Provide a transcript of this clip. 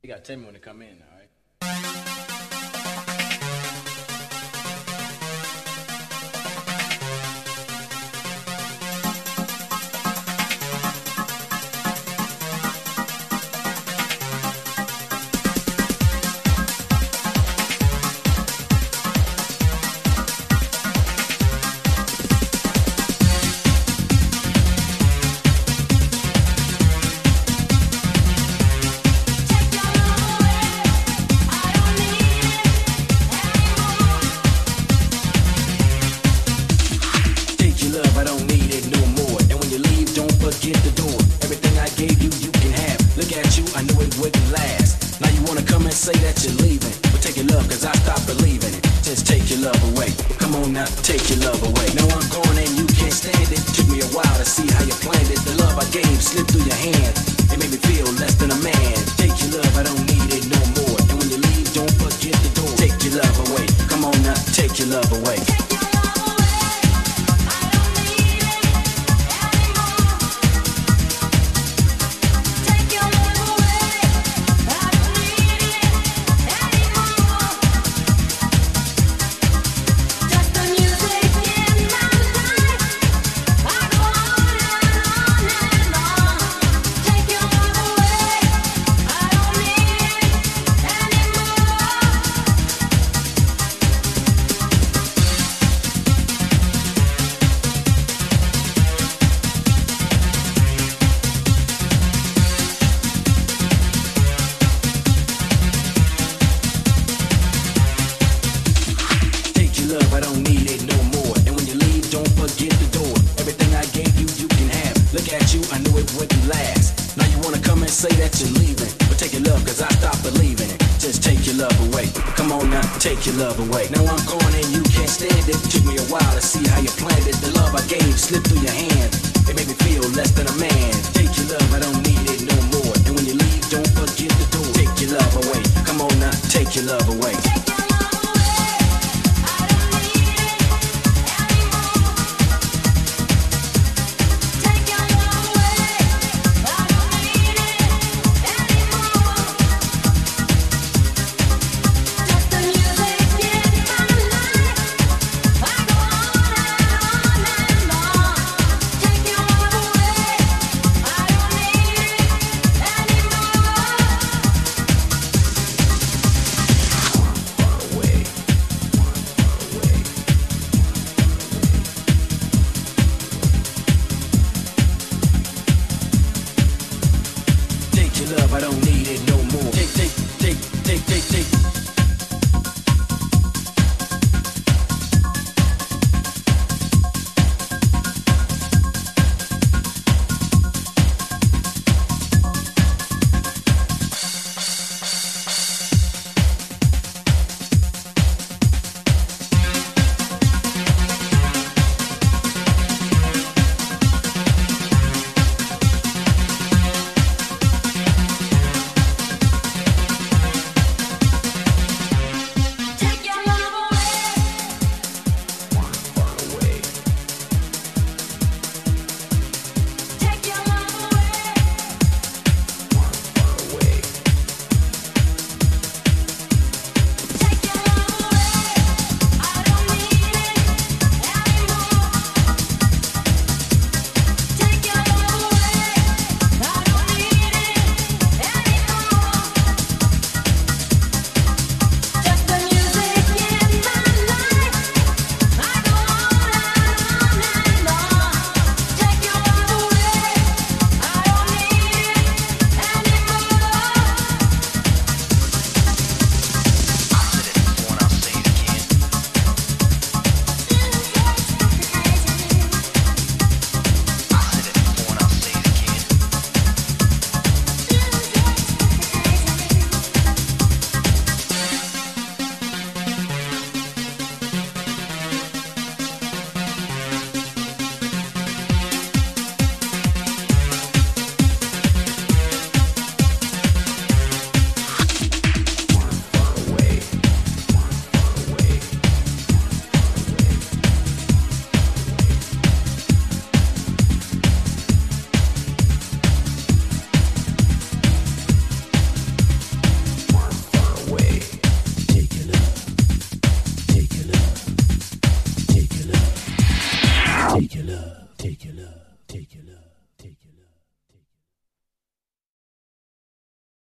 You gotta tell me when to come in, all right? Get the door. Everything I gave you, you can have. Look at you, I knew it wouldn't last. Now you wanna come and say that you're leaving, but take your love, cause I stopped believing it. Just take your love away. Come on now, take your love away. Now I'm gone and you can't stand it. Took me a while to see how you planned it. The love I gave slipped through your hand. It made me feel less than a man. Take your love, I don't need it no more. And when you leave, don't forget the door. Take your love away. Come on now, take your love away. I don't need it no more. And when you leave, don't forget the door. Everything I gave you, you can have. Look at you, I knew it wouldn't last. Now you wanna come and say that you're leaving, but take your love, cause I stopped believing it. Just take your love away. Come on now, take your love away. Now I'm gone and you can't stand it. Took me a while to see how you planned it. The love I gave slipped through your hand. It made me feel less than a man. Take your love, I don't need it no more. And when you leave, don't forget the door. Take your love away. Come on now, take your love away.